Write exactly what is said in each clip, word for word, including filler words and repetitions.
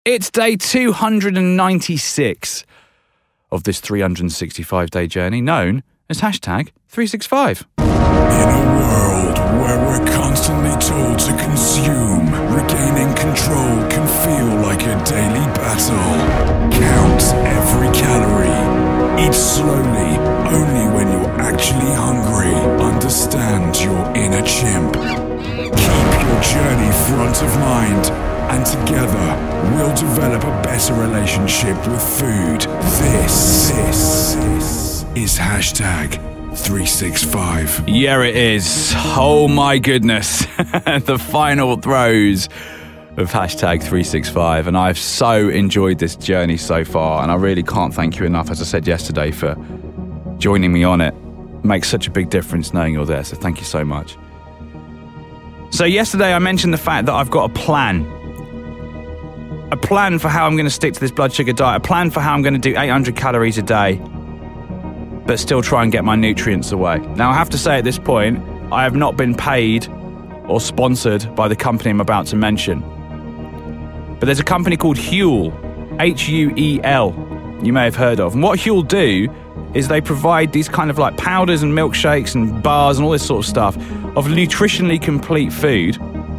It's day two hundred ninety-six of this three hundred sixty-five day journey known as hashtag three sixty-five. In a world where we're constantly told to consume, regaining control can feel like a daily battle. Count every calorie. Eat slowly, only when you're actually hungry. Understand your inner chimp. Keep your journey front of mind, and together we'll develop a better relationship with food. This, this, this is hashtag three sixty-five. Yeah, it is. Oh my goodness. The final throes of hashtag three sixty-five. And I've so enjoyed this journey so far. And I really can't thank you enough, as I said yesterday, for joining me on it. It makes such a big difference knowing you're there. So thank you so much. So yesterday I mentioned the fact that I've got a plan. A plan for how I'm going to stick to this blood sugar diet. A plan for how I'm going to do eight hundred calories a day, but still try and get my nutrients away. Now, I have to say at this point, I have not been paid or sponsored by the company I'm about to mention. But there's a company called Huel, H U E L, you may have heard of. And what Huel do is they provide these kind of like powders and milkshakes and bars and all this sort of stuff of nutritionally complete food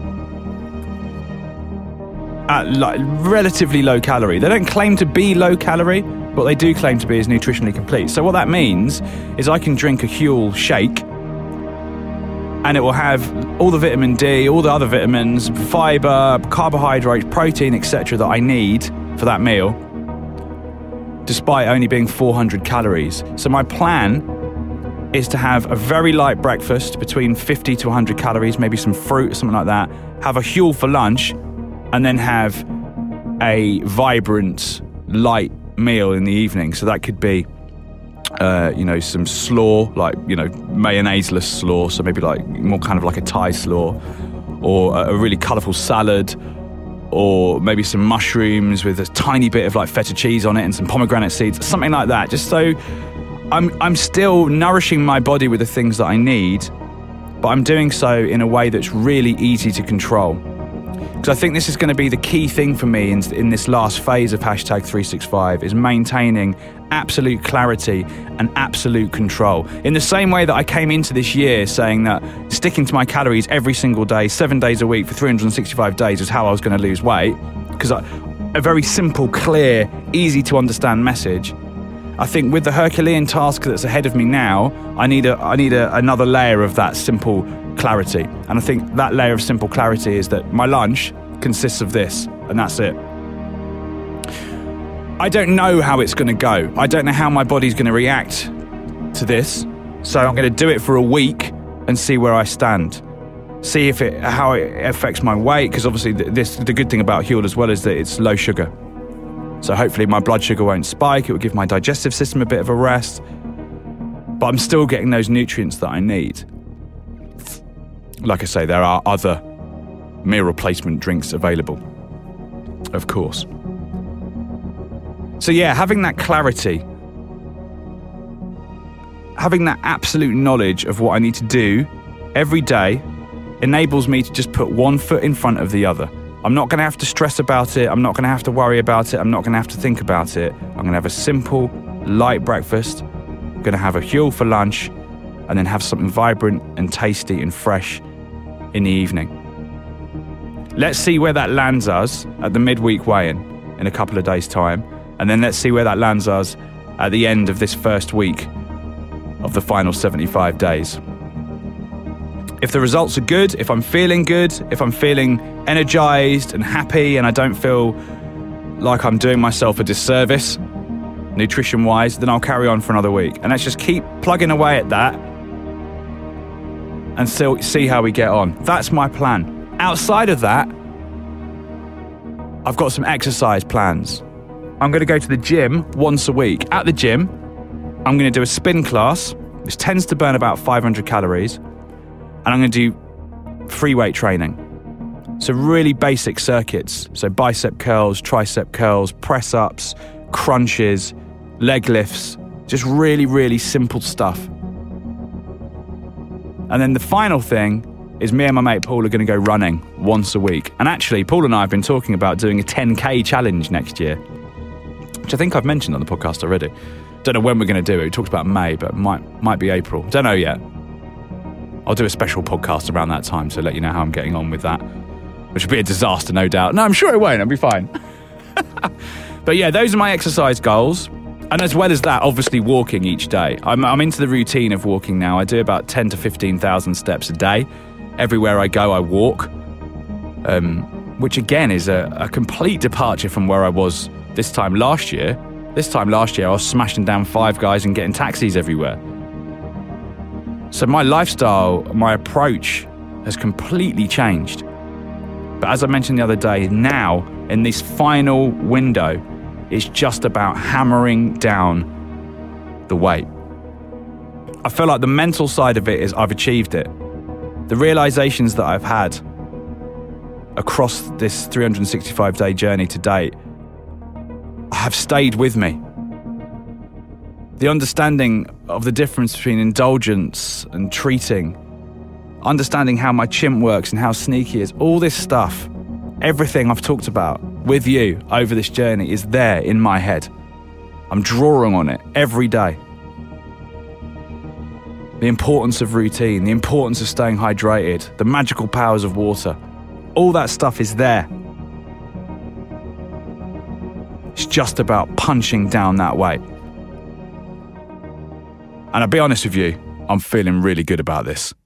at like relatively low calorie. They don't claim to be low calorie, but they do claim to be as nutritionally complete. So what that means is I can drink a Huel shake and it will have all the vitamin D, all the other vitamins, fiber, carbohydrates, protein, et cetera that I need for that meal, despite only being four hundred calories. So my plan is to have a very light breakfast between fifty to one hundred calories, maybe some fruit or something like that, have a Huel for lunch, and then have a vibrant, light meal in the evening. So that could be, uh, you know, some slaw, like, you know, mayonnaise-less slaw, so maybe like more kind of like a Thai slaw, or a really colourful salad, or maybe some mushrooms with a tiny bit of like feta cheese on it and some pomegranate seeds, something like that. Just so I'm I'm still nourishing my body with the things that I need, but I'm doing so in a way that's really easy to control. Because I think this is going to be the key thing for me in, in this last phase of hashtag three sixty-five, is maintaining absolute clarity and absolute control. In the same way that I came into this year saying that sticking to my calories every single day, seven days a week for three hundred sixty-five days is how I was going to lose weight, because a very simple, clear, easy to understand message. I think with the Herculean task that's ahead of me now, I need a I need a, another layer of that simple clarity. And I think that layer of simple clarity is that my lunch consists of this, and that's it. I don't know how it's going to go. I don't know how my body's going to react to this. So I'm going to do it for a week and see where I stand. See if it how it affects my weight, because obviously this the good thing about Huel as well is that it's low sugar. So hopefully my blood sugar won't spike. It will give my digestive system a bit of a rest. But I'm still getting those nutrients that I need. Like I say, there are other meal replacement drinks available, of course. So yeah, having that clarity, having that absolute knowledge of what I need to do every day enables me to just put one foot in front of the other. I'm not going to have to stress about it. I'm not going to have to worry about it. I'm not going to have to think about it. I'm going to have a simple, light breakfast. I'm going to have a Huel for lunch, and then have something vibrant and tasty and fresh in the evening. Let's see where that lands us at the midweek weigh-in in a couple of days' time. And then let's see where that lands us at the end of this first week of the final seventy-five days. If the results are good, if I'm feeling good, if I'm feeling energized and happy and I don't feel like I'm doing myself a disservice nutrition-wise, then I'll carry on for another week. And let's just keep plugging away at that and still see how we get on. That's my plan. Outside of that, I've got some exercise plans. I'm going to go to the gym once a week. At the gym, I'm going to do a spin class, which tends to burn about five hundred calories. And I'm going to do free weight training. So really basic circuits. So bicep curls, tricep curls, press-ups, crunches, leg lifts. Just really, really simple stuff. And then the final thing is me and my mate Paul are going to go running once a week. And actually, Paul and I have been talking about doing a ten K challenge next year, which I think I've mentioned on the podcast already. Don't know when we're going to do it. We talked about May, but it might, might be April. Don't know yet. I'll do a special podcast around that time to let you know how I'm getting on with that, which will be a disaster, no doubt. No, I'm sure it won't. I'll be fine. But yeah, those are my exercise goals. And as well as that, obviously walking each day. I'm, I'm into the routine of walking now. I do about ten to fifteen thousand steps a day. Everywhere I go, I walk. Um, which again is a, a complete departure from where I was this time last year. This time last year, I was smashing down Five Guys and getting taxis everywhere. So my lifestyle, my approach has completely changed. But as I mentioned the other day, now, in this final window, it's just about hammering down the weight. I feel like the mental side of it is I've achieved it. The realizations that I've had across this three hundred sixty-five day journey to date have stayed with me. The understanding of the difference between indulgence and treating, understanding how my chimp works and how sneaky is, all this stuff, everything I've talked about with you over this journey is there in my head. I'm drawing on it every day. The importance of routine, the importance of staying hydrated, the magical powers of water, all that stuff is there. It's just about punching down that weight. And I'll be honest with you, I'm feeling really good about this.